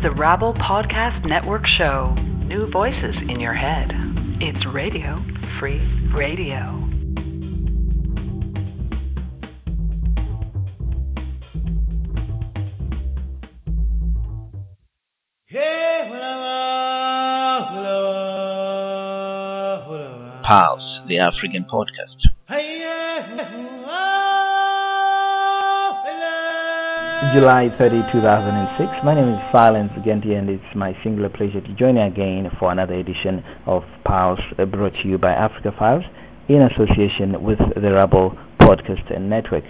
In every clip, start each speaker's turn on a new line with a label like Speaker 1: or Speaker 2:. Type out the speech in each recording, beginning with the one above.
Speaker 1: the Rabble Podcast Network show. New voices in your head. It's Radio Free Radio.
Speaker 2: Pulse, the African podcast.
Speaker 3: July 30, 2006. My name is Silence Genti, and it's my singular pleasure to join you again for another edition of Pulse, brought to you by Africa Files in association with the Rabble Podcast Network.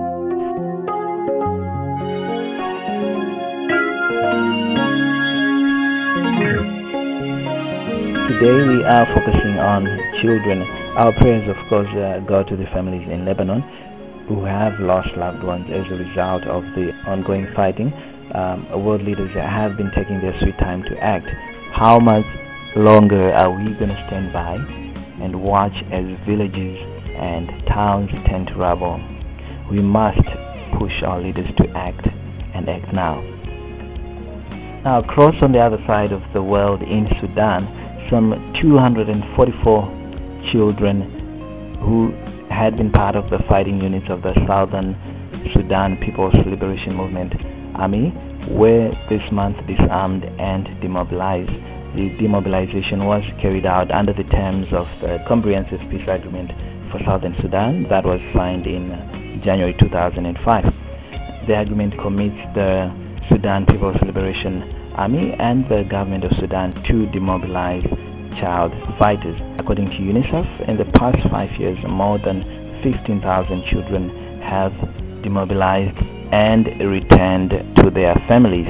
Speaker 3: Today we are focusing on children. Our prayers, of course, go to the families in Lebanon who have lost loved ones as a result of the ongoing fighting. World leaders have been taking their sweet time to act. How much longer are we going to stand by and watch as villages and towns turn to rubble? We must push our leaders to act, and act now. Now, across on the other side of the world in Sudan, some 244 children who had been part of the fighting units of the Southern Sudan People's Liberation Movement Army were this month disarmed and demobilized. The demobilization was carried out under the terms of the Comprehensive Peace Agreement for Southern Sudan that was signed in January 2005. The agreement commits the Sudan People's Liberation Army and the government of Sudan to demobilize child fighters. According to UNICEF, in the past 5 years, more than 15,000 children have demobilized and returned to their families.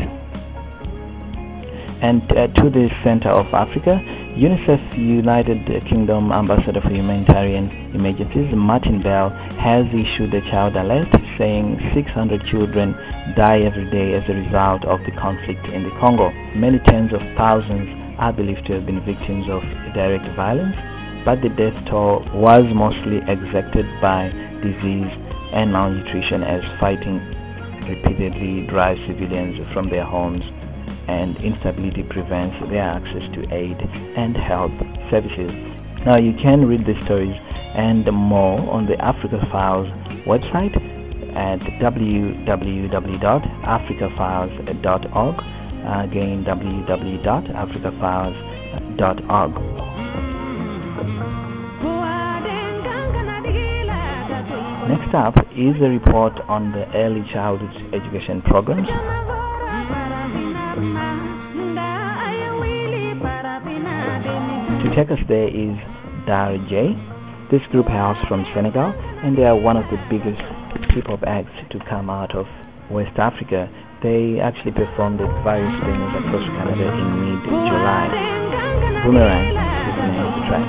Speaker 3: And to the Center of Africa, UNICEF United Kingdom Ambassador for Humanitarian Emergencies, Martin Bell, has issued a child alert saying 600 children die every day as a result of the conflict in the Congo. Many tens of thousands are believed to have been victims of direct violence, but the death toll was mostly exacted by disease and malnutrition as fighting repeatedly drives civilians from their homes and instability prevents their access to aid and health services. Now, you can read the stories and more on the Africa Files website at www.africafiles.org. Again, www.africafiles.org. Next up is a report on the early childhood education programs. To take us there is Dar J. This group hails from Senegal, and they are one of the biggest hip-hop acts to come out of West Africa. They actually performed at various venues across Canada in mid-July. Boomerang is the name of the track.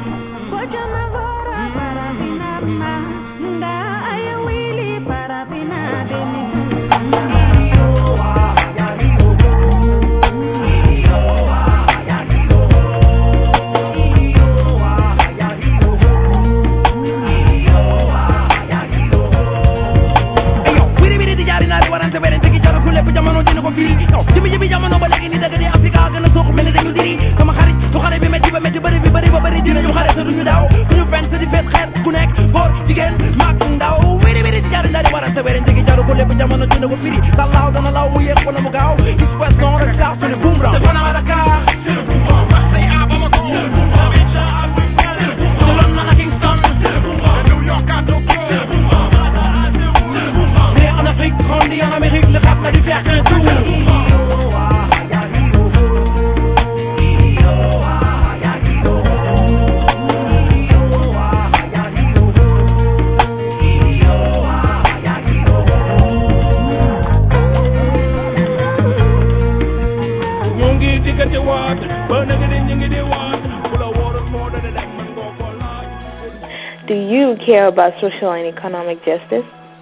Speaker 4: Do you care about social and economic justice?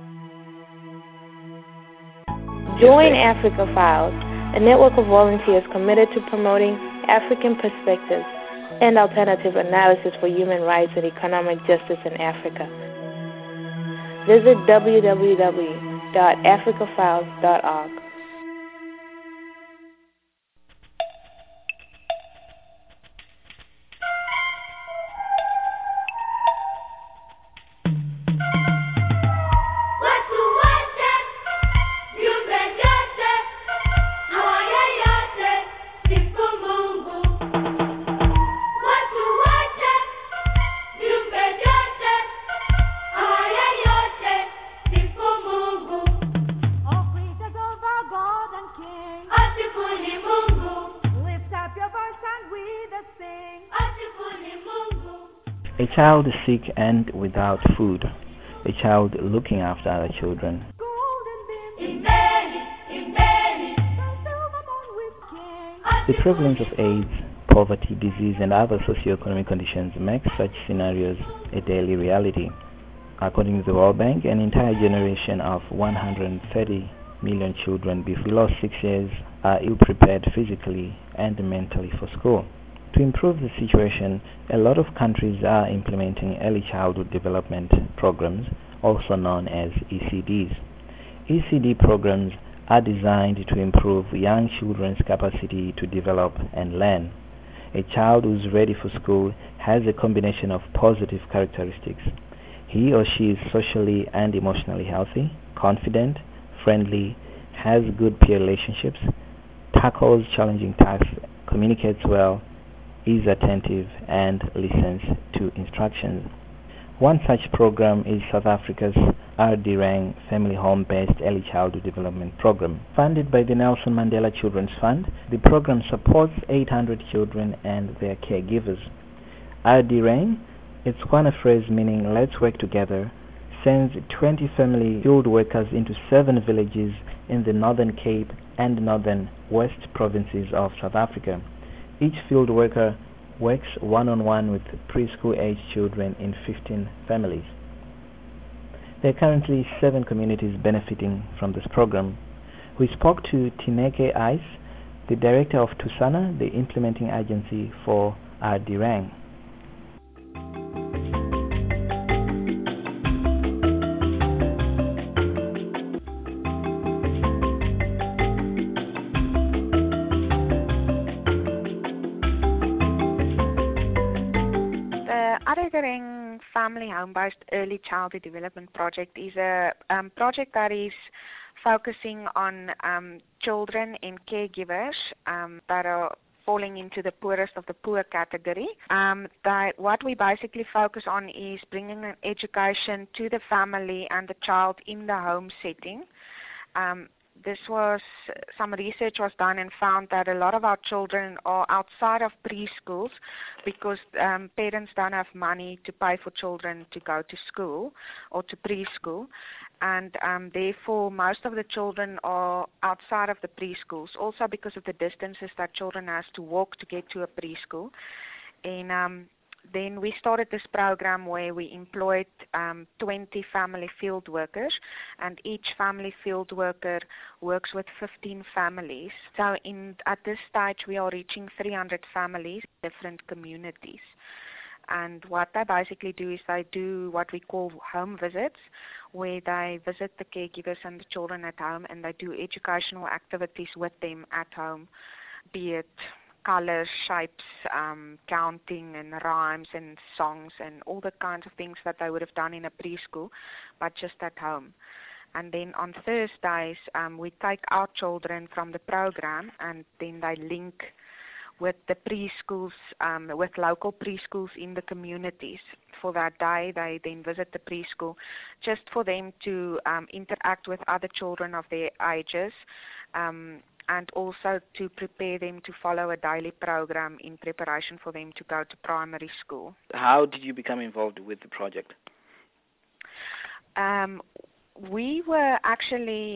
Speaker 4: Join Africa Files, a network of volunteers committed to promoting African perspectives and alternative analysis for human rights and economic justice in Africa. Visit www.africafiles.org.
Speaker 3: A child sick and without food. A child looking after other children. The prevalence of AIDS, poverty, disease, and other socioeconomic conditions makes such scenarios a daily reality. According to the World Bank, an entire generation of 130 million children below 6 years are ill-prepared physically and mentally for school. To improve the situation, a lot of countries are implementing early childhood development programs, also known as ECDs. ECD programs are designed to improve young children's capacity to develop and learn. A child who is ready for school has a combination of positive characteristics. He or she is socially and emotionally healthy, confident, friendly, has good peer relationships, tackles challenging tasks, communicates well, is attentive, and listens to instructions. One such program is South Africa's R.D. Rang Family Home-Based Early Childhood Development Program. Funded by the Nelson Mandela Children's Fund, the program supports 800 children and their caregivers. R.D. Rang, its Kwana phrase meaning let's work together, sends 20 family field workers into 7 villages in the Northern Cape and Northern West provinces of South Africa. Each field worker works one-on-one with preschool-age children in 15 families. There are currently 7 communities benefiting from this program. We spoke to Tineke Ice, the director of TUSANA, the implementing agency for R.D. Rang.
Speaker 2: R.D. Rang Family Home-Based Early Childhood Development Project is a project that is focusing on children and caregivers that are falling into the poorest of the poor category. What we basically focus on is bringing an education to the family and the child in the home setting. Some research was done and found that a lot of our children are outside of preschools because parents don't have money to pay for children to go to school or to preschool, and therefore most of the children are outside of the preschools, also because of the distances that children have to walk to get to a preschool. And then we started this program where we employed 20 family field workers, and each family field worker works with 15 families. So at this stage we are reaching 300 families in different communities. And what they basically do is they do what we call home visits, where they visit the caregivers and the children at home, and they do educational activities with them at home, be it colors, shapes, counting and rhymes and songs and all the kinds of things that they would have done in a preschool, but just at home. And then on Thursdays, we take our children from the program and then they link with the preschools, with local preschools in the communities. For that day, they then visit the preschool just for them to interact with other children of their ages, and also to prepare them to follow a daily program in preparation for them to go to primary school.
Speaker 3: How did you become involved with the project?
Speaker 2: We were actually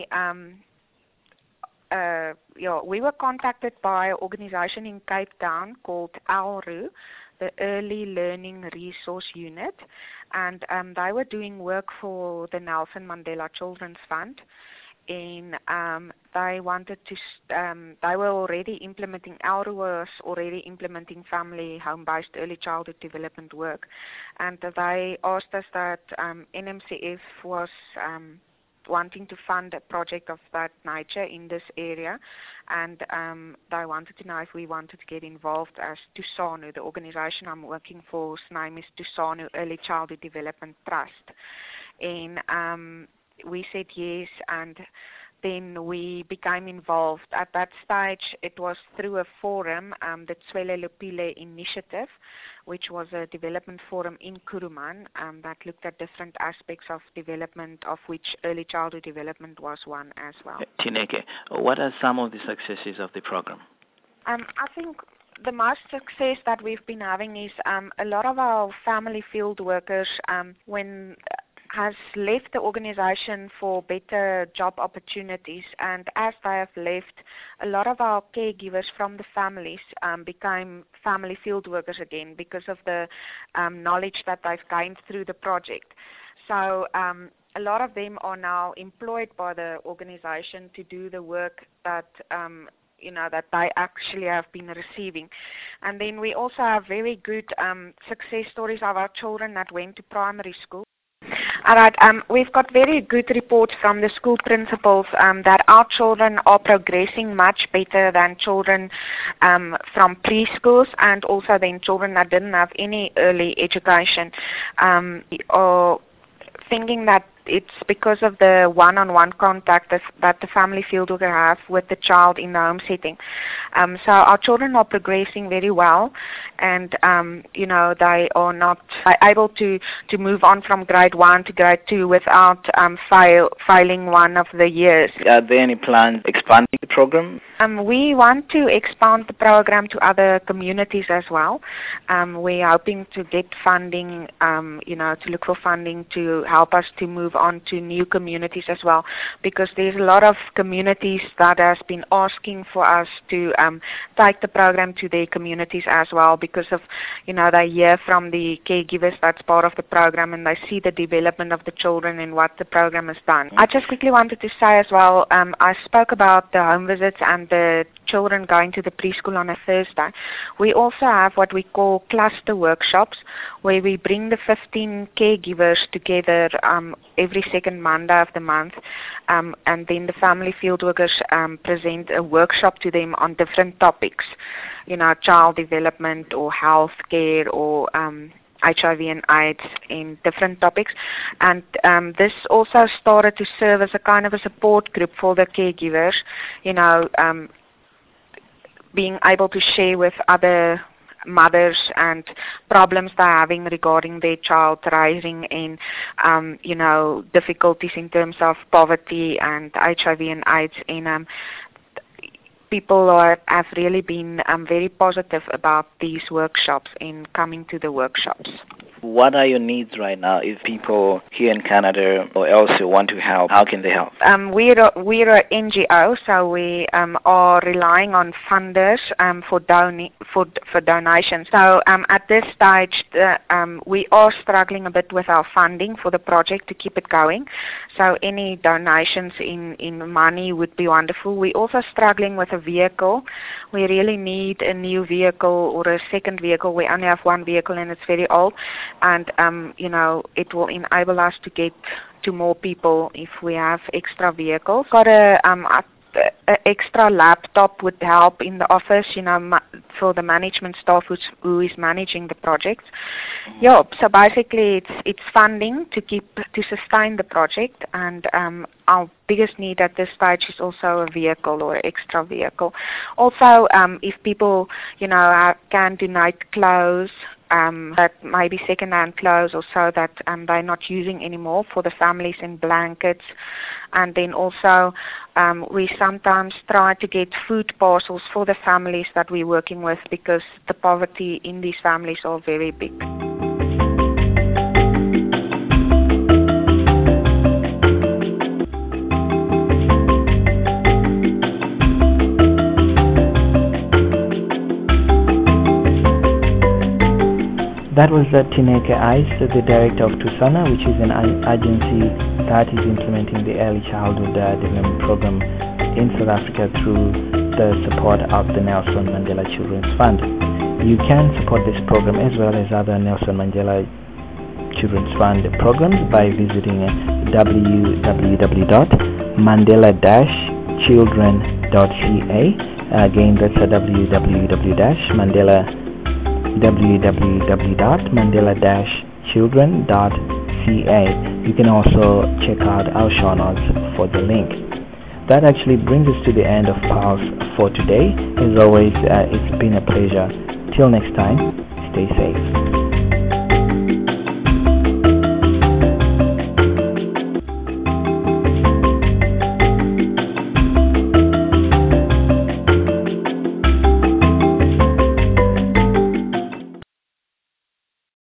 Speaker 2: we were contacted by an organization in Cape Town called ALRU, the Early Learning Resource Unit, and they were doing work for the Nelson Mandela Children's Fund. And they wanted to, they were already implementing, ALRU was already implementing family home-based early childhood development work. And they asked us that NMCF was wanting to fund a project of that nature in this area. And they wanted to know if we wanted to get involved as TUSANA, the organization I'm working for. Its name is TUSANA Early Childhood Development Trust. And we said yes, and then we became involved. At that stage, it was through a forum, the Tswele Lupile Initiative, which was a development forum in Kuruman that looked at different aspects of development, of which early childhood development was one as well.
Speaker 3: Tineke, what are some of the successes of the program?
Speaker 2: I think the most success that we've been having is a lot of our family field workers, when has left the organization for better job opportunities, and as they have left, a lot of our caregivers from the families became family field workers again because of the knowledge that they've gained through the project. So a lot of them are now employed by the organization to do the work that that they actually have been receiving. And then we also have very good success stories of our children that went to primary school. All right, we've got very good reports from the school principals that our children are progressing much better than children from preschools, and also then children that didn't have any early education, or thinking that it's because of the one-on-one contact that the family field worker have with the child in the home setting. So our children are progressing very well, and they are not able to move on from grade 1 to grade 2 without failing one of the years.
Speaker 3: Are there any plans expanding the program?
Speaker 2: We want to expand the program to other communities as well. We're hoping to get funding, to look for funding to help us to move on to new communities as well, because there's a lot of communities that has been asking for us to take the program to their communities as well, because of, they hear from the caregivers that's part of the program, and they see the development of the children and what the program has done. I just quickly wanted to say as well, I spoke about the home visits and the children going to the preschool on a Thursday. We also have what we call cluster workshops, where we bring the 15 caregivers together every second Monday of the month, and then the family field workers present a workshop to them on different topics, child development or health care or HIV and AIDS in different topics. And this also started to serve as a kind of a support group for the caregivers, being able to share with other mothers and problems they're having regarding their child raising, and difficulties in terms of poverty and HIV and AIDS. And people have really been very positive about these workshops and coming to the workshops.
Speaker 3: What are your needs right now? If people here in Canada or elsewhere want to help, how can they help?
Speaker 2: We're an NGO, so we are relying on funders for donations. So at this stage, we are struggling a bit with our funding for the project to keep it going. So any donations in money would be wonderful. We're also struggling with a vehicle. We really need a new vehicle or a second vehicle. We only have one vehicle and it's very old. And, it will enable us to get to more people if we have extra vehicles. Got a extra laptop would help in the office, for the management staff who is managing the project. Yeah, so basically it's funding to sustain the project, and our biggest need at this stage is also a vehicle or extra vehicle. Also, if people, can donate clothes, that maybe second-hand clothes or so that they're not using anymore for the families, and blankets. And then also we sometimes try to get food parcels for the families that we're working with, because the poverty in these families are very big.
Speaker 3: That was Tineke Ice, the director of TUSANA, which is an agency that is implementing the Early Childhood Development Program in South Africa through the support of the Nelson Mandela Children's Fund. You can support this program as well as other Nelson Mandela Children's Fund programs by visiting www.mandela-children.ca. Again, that's www.mandela-children.ca. You can also check out our show notes for the link. That actually brings us to the end of Pulse for today. As always, it's been a pleasure. Till next time, stay safe.